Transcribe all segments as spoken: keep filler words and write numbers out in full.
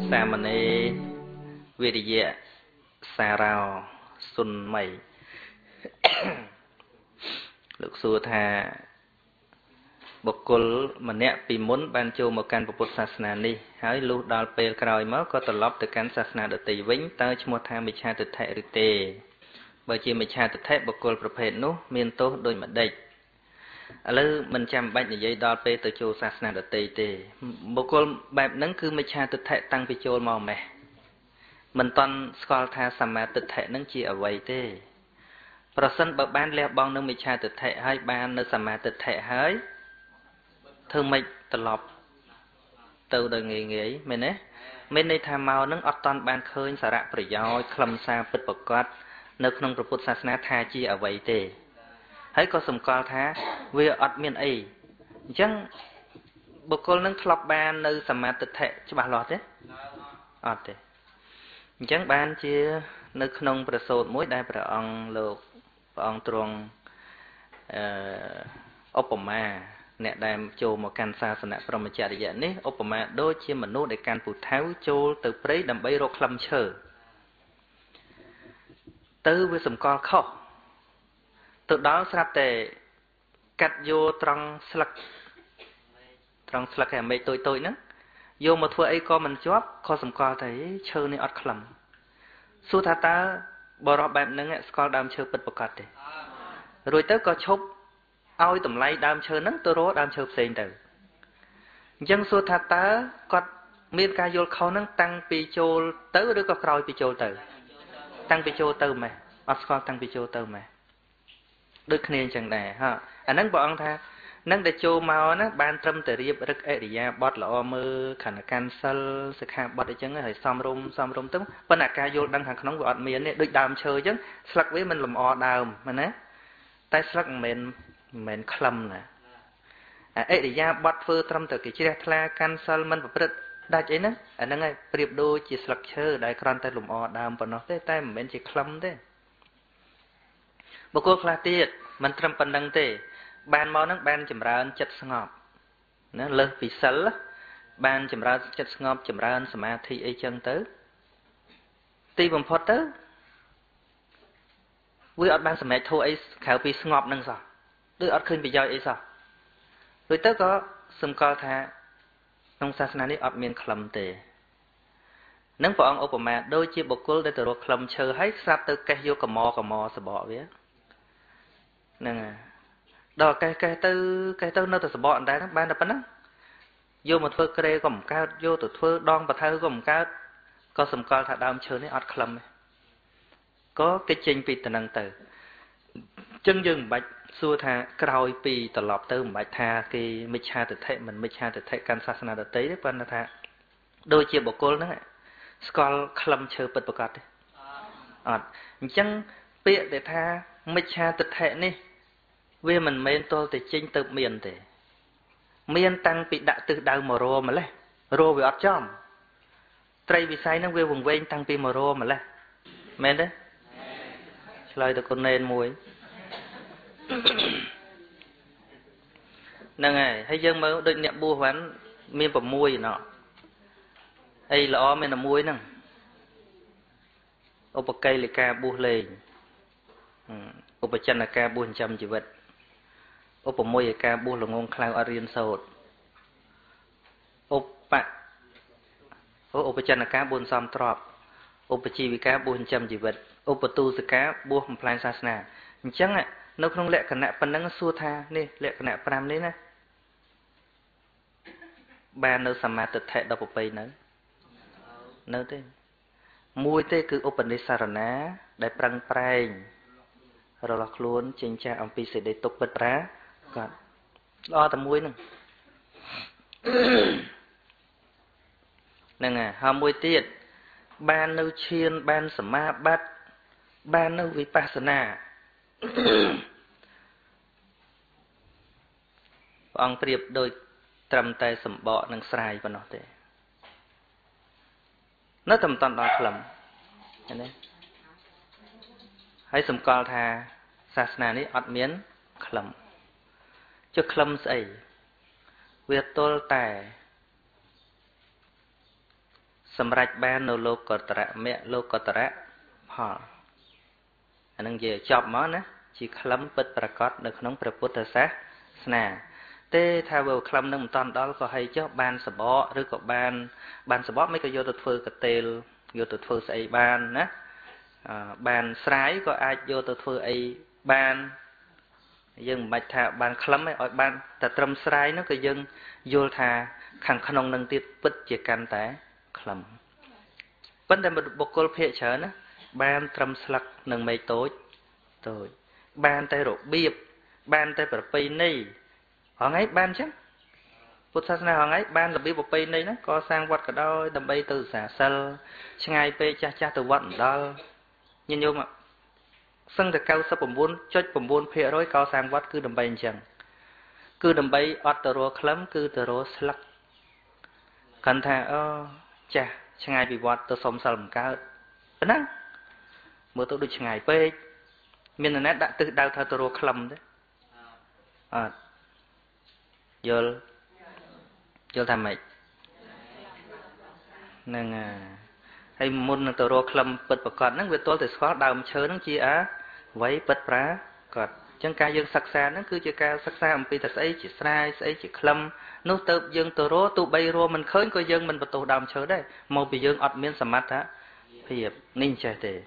សាមណេរវិរិយៈសារោសុនម័យលោកសួរថាបុគ្គលម្នាក់ពីមុនបានចូលមកកាន់ពុទ្ធសាសនានេះហើយលុះដល់ពេលក្រោយមកក៏ត្រឡប់ទៅកាន់សាសនាដទៃវិញតើឈ្មោះថាមិច្ឆាទិដ្ឋិឬទេបើជាមិច្ឆាទិដ្ឋិបុគ្គលប្រភេទនោះមានទោសដូចម្ដេចឥឡូវមិនចាំបាច់និយាយដល់ពេលទៅចូលសាសនាដទៃទេបុគ្គលបែបហ្នឹងគឺមិច្ឆាទិដ្ឋិតាំងពីចូលមកម៉េះមិនតន់ស្គាល់ថាសមាទិដ្ឋិហ្នឹងជាអ្វីទេប្រសិនបើបានលះបង់នឹងមិច្ឆាទិដ្ឋិហើយបាននៅសមាទិដ្ឋិហើយធ្វើម៉េចត្រឡប់ទៅដល់ងាយងាយមែនទេមានន័យថាមកនឹងអត់តន់បានឃើញសារៈប្រយោជន៍ខ្លឹមសារពិតប្រាកដនៅក្នុងព្រះពុទ្ធសាសនាថាជាអ្វីទេហើយក៏សម្គាល់ថាវាអត់មានអីអញ្ចឹងបុគ្គលនឹងធ្លាប់បាននៅសមាទិដ្ឋិច្បាស់លាស់ទេអត់ទេអញ្ចឹងបានជានៅក្នុងប្រសូតមួយដែលព្រះអង្គលោកព្រះអង្គទ្រង់អឺឧបមាអ្នកដែលចូលមកកាន់សាសនាព្រហ្មចរិយនេះឧបមាដូចជាមនុស្សដែលកាន់ពូថៅចូលទៅព្រៃដើម្បីរកក្លឹមឈើទៅវាសម្គាល់ខុសទៅដល់ស្រាប់តែកាត់យកត្រង់ស្លឹកត្រង់ស្លឹកអាមេឃតូចតូចហ្នឹងយកមកធ្វើអីក៏មិនជាប់ក៏សម្គាល់ថាឈើនេះអត់ក្លឹមសួរថាតើបរិបបែបហ្នឹងស្គាល់ដើមឈើពិតប្រាកដទេរួចទៅក៏ឈប់ឲ្យតម្លៃដើមឈើហ្នឹងទៅរកដើមឈើផ្សេងទៅអញ្ចឹងសួរថាតើគាត់មានការយល់ខុសហ្នឹងតាំងពីចូលទៅឬក៏ក្រោយពីចូលទៅតាំងពីចូលទៅម៉េះអត់ស្គាល់តាំងពីចូលទៅម៉េះដូចគ្នាអញ្ចឹងដែរហ่าអាហ្នឹងព្រះអង្គថានឹងដែលចូលមកណាបានត្រឹមតែរៀបរឹកអរិយាបថល្អមើលខណ្ឌកម្មសិលសិក្ខាបថអីចឹងហើយសំរុំសំរុំទៅប៉ុន្តែការយល់ដឹងខាងក្នុងវាអត់មានទេដូចដើមឈើអញ្ចឹងស្លឹកវាមិនលម្អដើមមែនណាតែស្លឹកមិនមែនមិនមែនក្លឹមណាអរិយាបថធ្វើត្រឹមតែគេជ្រះថ្លាកាន់សិលមិនប្រព្រឹត្តដាច់អីហ្នឹងអាហ្នឹងហើយប្រៀបដូចជាស្លឹកឈើដែលគ្រាន់តែលម្អដើមប៉ុណ្ណោះទេតែមិនមែនជាក្លឹមទេបុគ្គលខ្លះទៀតមិនត្រឹមប៉ុណ្្នឹងទេបានមកហ្នឹងបានចម្រើនចិត្តស្ងប់ណាលើសពីសិលបានចម្រើនចិត្តស្ងប់ចម្រើនសមាធិអីចឹងទៅទីបំផុតទៅវាអត់បានសម្រេចធូរអីក្រៅពីស្ងប់ហ្នឹងសោះដូចអត់ឃើញប្រយោជន៍អីសោះរួចទៅក៏សម្គាល់ថាក្នុងសាសនានេះអត់មានក្លឹមទេនឹងព្រះអង្គឧបមាដូចជាបុគ្គលដែលទៅរកក្លឹមឈើហើយស្រាប់ទៅកេះយកកមកមសបកវាហ្នឹងហើយដល់កេះកេះទៅកេះទៅនៅតែសបកអណ្ដែតហ្នឹងបានតែប៉ុណ្ណឹងយកមកធ្វើក្រែក៏មិនកើតយកទៅធ្វើដងបថៅក៏មិនកើតក៏សម្គាល់ថាដើមឈើនេះអត់ក្លឹមទេក៏គេចេញពីតំណឹងទៅអញ្ចឹងយើងមិនបាច់សួរថាក្រោយពីត្រឡប់ទៅមិនបាច់ថាគេមិច្ឆាទិដ្ឋិមិនមិច្ឆាទិដ្ឋិកាន់សាសនាដទៃទេប៉ុន្តែថាដូចជាបុគ្គលហ្នឹងស្គាល់ក្លឹមឈើពិតប្រាកដទេអត់អញ្ចឹងពាក្យដែលថាមិច្ឆាទិដ្ឋិនេះវាមិនមែនទល់តែចេញទៅមានទេមានតាំងពីដាក់ទិសដៅមករម្លេះរវាអត់ចំត្រីវិស័យហ្នឹងវាវង្វេងតាំងពីមករម្លេះមែនទេឆ្លើយទៅគុណណែនមួយហ្នឹងហើយហើយយើងមើលដូចអ្នកបួសវ៉ាន់មាន6ណោះអីល្អមានតែមួយហ្នឹងឧបកិលេកាបួសលេងឧបចិនកាបួសចិញ្ចឹមជីវិតឧបមយកាបួសល្ងងខ្លៅអត់រៀនសូត្រឧបឧបចិនកាបួសសំទ្របឧបជីវិកាបួសចិញ្ចឹមជីវិតឧបទូសកាបួសបំផ្លាញសាសនាអញ្ចឹងនៅក្នុងលក្ខណៈប៉ុណ្ណឹងសួរថានេះលក្ខណៈ5នេះណាបាននៅសមាទិដ្ឋិដល់ប្រពៃនៅនៅទេមួយទេគឺឧបនិស្សរណាដែលប្រឹងប្រែងរលាស់ខ្លួនចេញចាស់អំពីសេចក្តីទុក្ខពិតប្រាកដល្អតែមួយហ្នឹងហ្នឹងហើយហើយមួយទៀតបាននៅឈានបានសមាបត្តិបាននៅវិបស្សនាព្រះអង្គប្រៀបដូចត្រឹមតែសម្បកនិងស្រាយប៉ុណ្ណោះទេនៅតែមិនតាន់ដល់ក្លឹមឃើញទេហើយសម្គាល់ថាសាសនានេះអត់មានក្លឹមចុះក្លឹមស្អីវាទល់តែសម្រាប់បាននៅលោកកតរៈមគ្គលោកកតរៈផលអានឹងជាចប់មកណាជាក្លឹមពិតប្រកបនៅក្នុងព្រះពុទ្ធសាសនាទេថាបើក្លឹមនឹងមិនតាន់ដល់ក៏ឲ្យចុះបានសបកឬក៏បានបានសបកមិនក៏យកទៅធ្វើកតេលយកទៅធ្វើស្អីបានណាបានស្រាយក៏អាចយកទៅធ្វើអីបានយើងមិនបាច់ថាបានក្លឹមទេឲ្យបានតែត្រឹមស្រាយនោះក៏យើងយល់ថាខាងក្នុងនឹងទៀតពិតជាកាន់តែក្លឹមប៉ុន្តែបុគ្គលភាគច្រើនណាបានត្រឹមស្លឹកនឹងមេឃតូចតូចបានតែរបៀបបានតែប្រពៃណីហងៃបានអញ្ចឹងពុទ្ធសាសនាហងៃបានរបៀបប្រពៃណីហ្នឹងក៏សាងវត្តក៏ដោយដើម្បីទៅសាសិលឆ្ងាយពេកចាស់ចាស់ទៅវត្តមិនដល់ញញោមសឹងតែ 九十九 ចុច ៩ ភាគរយ កសាងវត្តគឺដើម្បីអញ្ចឹងគឺដើម្បីអត់ទៅរកក្លឹមគឺទៅរកស្លឹកកាន់ថាអូចាស់ឆ្ងាយពីវត្តទៅសុំសិលមិនកើតប៉ុណ្ណាមើលទៅដូចឆ្ងាយពេកមាននរណាដាក់ទិសដៅថាទៅរកក្លឹមទេអត់យល់យល់ថាម៉េចហ្នឹងហើយមុននឹងទៅរកក្លឹមពិតប្រកបហ្នឹងវាទល់តែស្គាល់ដើមឈើហ្នឹងជាអ្វីពិតប្រាកដអញ្ចឹងការយើងសិក្សាហ្នឹងគឺជាការសិក្សាអំពីថាស្អីជាស្រាយស្អីជាក្លឹមនោះទៅយើងទៅរកទោះបីរកមិនឃើញក៏យើងមិនបន្ទោសដើមឈើដែរមកពីយើងអត់មានសមត្ថភាពនេះចេះទេ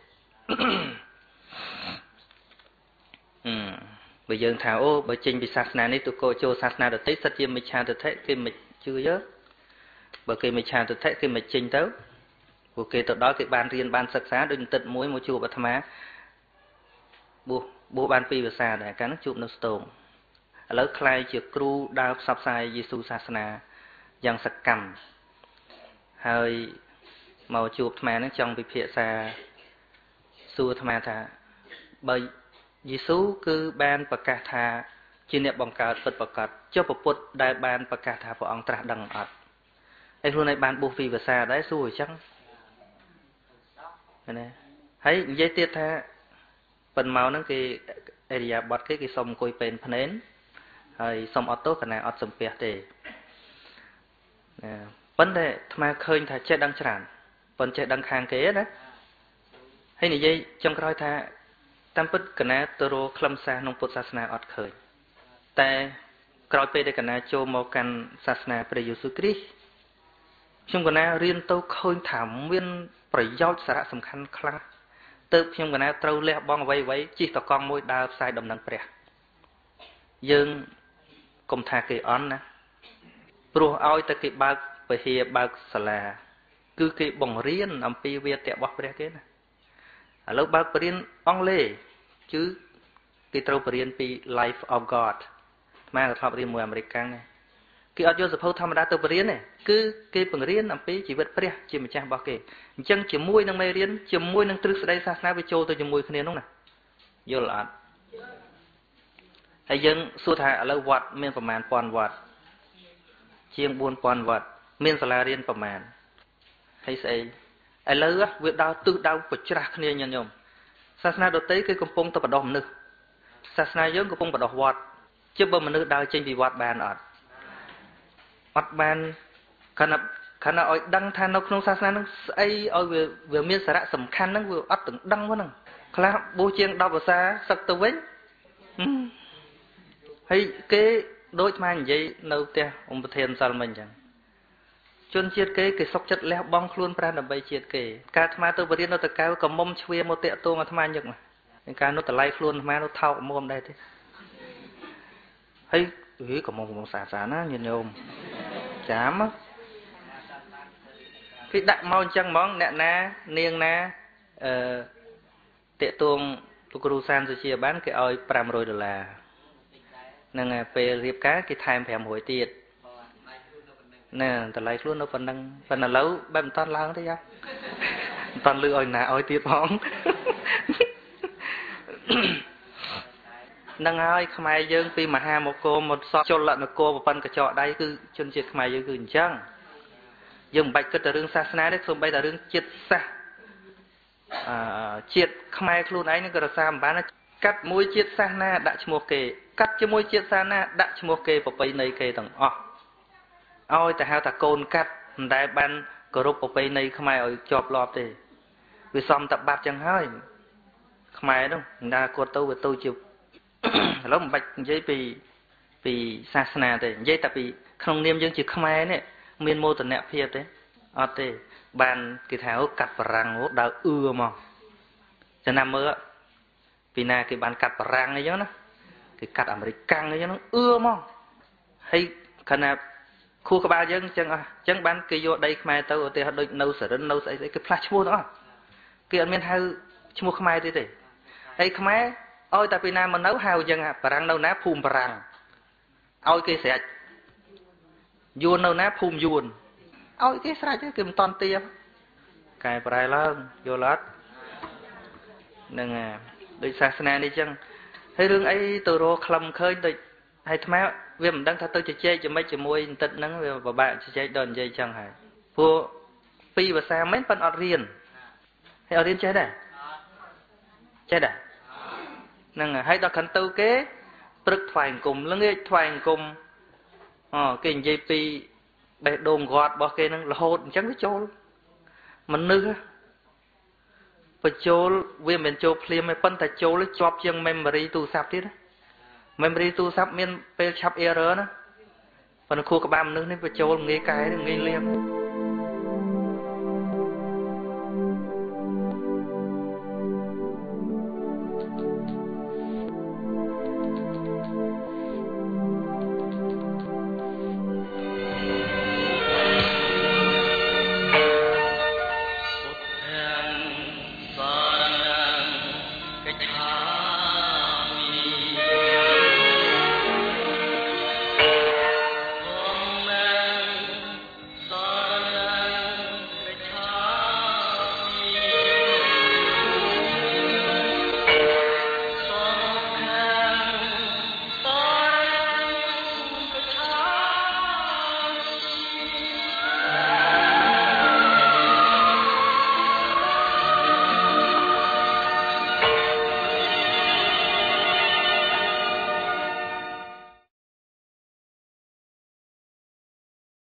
អឺបើយើងថាអូបើចេញពីសាសនានេះទៅកោចូលសាសនាដទៃសិតជាមិច្ឆាទិដ្ឋិគេមិនជឿយើងបើគេមិច្ឆាទិដ្ឋិគេមិនចេញទៅពួកគេទៅដល់គេបានរៀនបានសិក្សាដូចបន្តិចមួយមកជួបអាត្មាបួសបួសបានពីរភាសាដែរកាលនោះជួបនៅស្ទងឥឡូវខ្លាយជាគ្រូដើរផ្សព្វផ្សាយយេស៊ូសាសនាយ៉ាងសកម្មហើយមកជួបអាត្មាហ្នឹងចង់ពិភាក្សាសួរអាត្មាថាបើយេស៊ូគឺបានប្រកាសថាជាអ្នកបង្កើតពិតប្រាកដចុះព្រះពុទ្ធដែលបានប្រកាសថាព្រះអង្គត្រាស់ដឹងអត់ហើយខ្លួនឯងបានបួសពីរភាសាដែរសួរអញ្ចឹងណាហើយនិយាយទៀតថាប៉ុនមកហ្នឹងគេអេរិយាបថគេគេសុំអង្គុយពេនភ្នែនហើយសុំអត់ទោសកណាអត់សំពះទេណាប៉ុន្តែអាត្មាឃើញថាចេះដឹងច្រើនប៉ុន្តែចេះដឹងខាងគេណាហើយនិយាយចុងក្រោយថាតាមពិតកណាទៅរកខ្លឹមសារក្នុងពុទ្ធសាសនាអត់ឃើញតែក្រោយពេលដែលកណាចូលមកកាន់សាសនាព្រះយេស៊ូវគ្រីស្ទខ្ញុំកណារៀនទៅឃើញថាមានប្រយោជន៍សារៈសំខាន់ខ្លះទៅខ្ញុំកណាត្រូវលះបង់អ្វីអ្វីជិះតកង់មួយដើរផ្សាយដំណឹងព្រះយើងកុំថាគេអន់ណាព្រោះឲ្យតែគេបើកពហិយបើកសាលាគឺគេបង្រៀនអំពីវាទៈរបស់ព្រះគេណាឥឡូវបើកបរៀនអង់គ្លេសគឺគេត្រូវបរៀនពី Life of God អាត្មាក៏ធ្លាប់រៀនមួយអាមេរិកកាំងដែរគេអត់យកសភៅធម្មតាទៅបរៀនទេគឺគេបង្រៀនអំពីជីវិតព្រះជាម្ចាស់របស់គេអញ្ចឹងជាមួយនឹងមេរៀនជាមួយនឹងទ្រឹស្ដីសាសនាវាចូលទៅជាមួយគ្នានោះណាយល់អត់ហើយយើងសួរថាឥឡូវវត្តមានប្រមាណពាន់វត្តជាងបួនពាន់វត្តមានសាលារៀនប្រមាណហើយស្អីឥឡូវវាដើរទិសដៅប្រច្រាស់គ្នាញញោមសាសនាដទៃគឺកំពុងតែបដោះមនុស្សសាសនាយើងកំពុងបដោះវត្តជិបបើមនុស្សដើរចេញពីវត្តបានអត់អត់បានខណៈខណៈឲ្យដឹងថានៅក្នុងសាសនានឹងស្អីឲ្យវាវាមានសារៈសំខាន់ហ្នឹងវាអត់ទាំងដឹងហ្នឹងខ្លះបួសជាងដប់ភាសាសឹកទៅវិញហើយគេដូចស្មាននិយាយនៅផ្ទះអ៊ំប្រធានសិលមិញអញ្ចឹងជនជាតិគេគេសុកចិត្តលះបង់ខ្លួនប្រាណដើម្បីជាតិគេការអាត្មាទៅបរៀននៅតកៅក៏មុំជ្វាមកតាក់ទងអាត្មាញឹកមកការនោះតម្លៃខ្លួនអាត្មានោះថោកមុំដែរទេហើយហីក៏មុំមុំសាសាណាញាតិញោមចាំគេដាក់មកអញ្ចឹងហ្មងអ្នកណានាងណាអឺតាក់ទងលោកគ្រូសានសុជាបានគេឲ្យប្រាំរយដុល្លារហ្នឹងហើយពេលរៀបការគេថែមប្រាំរយទៀតណាតម្លៃខ្លួននៅប៉ុណ្ណឹងប៉ុន្តែឥឡូវបែបមិនតាន់ឡើងទេយ៉ាមិនតាន់លឺឲ្យណាឲ្យទៀតផងនឹងហើយខ្មែរយើងពីមហាមកគមមកសតជលនគរប្រពន្ធកញ្ចក់ដៃគឺជនជាតិខ្មែរយើងគឺអញ្ចឹងយើងមិនបាច់គិតតែរឿងសាសនាទេសូម្បីតែរឿងជាតិសាសន៍អឺជាតិខ្មែរខ្លួនឯងនឹងក៏រសារមិនបានកាត់មួយជាតិសាសន៍ណាដាក់ឈ្មោះគេកាត់ជាមួយជាតិសាសន៍ណាដាក់ឈ្មោះគេប្រពៃណីគេទាំងអស់ឲ្យតែហៅថាកូនកាត់មិនដែលបានគោរពប្រពៃណីខ្មែរឲ្យជាប់លាប់ទេវាសំតបាត់ចឹងហើយខ្មែរនោះណាគាត់ទៅវាទៅជាឥឡូវមិនបាច់និយាយពីពីសាសនាទេនិយាយតែពីក្នុងនាមយើងជាខ្មែរនេះមានមោទនភាពទេអត់ទេបានគេថាកាត់បរាំងដើរអឺមកចំណាំមើលពីណាគេបានកាត់បរាំងអីចឹងណាគេកាត់អាមេរិកកាំងអីចឹងអឺមកហើយខណៈខួរក្បាលយើងអញ្ចឹងអស់អញ្ចឹងបានគេយកដីខ្មែរទៅឧទាហរណ៍ដូចនៅសរិននៅស្អីស្អីគេផ្លាស់ឈ្មោះទាំងអស់គេអត់មានហៅឈ្មោះខ្មែរទេទេហើយខ្មែរឲ្យតែពីណាមកនៅហៅអញ្ចឹងបរាំងនៅណាភូមិបរាំងឲ្យគេស្រេចយួននៅណាភូមិយួនឲ្យគេស្រេចគេមិនតន់ទាកែប្រែឡើងយល់អត់ហ្នឹងហើយដូចសាសនានេះអញ្ចឹងហើយរឿងអីទៅរកខ្លឹមឃើញដូចហើយថ្មវាមិនដឹងថាទៅជជែកជាមួយជាមួយបន្តិចហ្នឹងវាពិបាកជជែកដល់និយាយចឹងហើយព្រោះពីរភាសាមិនប៉ុន្តែអត់រៀនហើយអត់រៀនចេះដែរចេះដែរហ្នឹងហើយដល់ខាងទៅគេព្រឹកថ្វាយអង្គមល្ងាចថ្វាយអង្គមអូគេនិយាយពីបេះដូងគាត់របស់គេហ្នឹងរហូតអញ្ចឹងវាចូលមនុស្សបញ្ចូលវាមិនមែនចូលភ្លាមទេប៉ុន្តែចូលជាប់ជាង memory ទូរស័ព្ទទៀតណា memory ទូរស័ព្ទមានពេលឆាប់ error ណាប៉ុន្តែខួរក្បាលមនុស្សនេះបញ្ចូលងាយកែងាយលៀម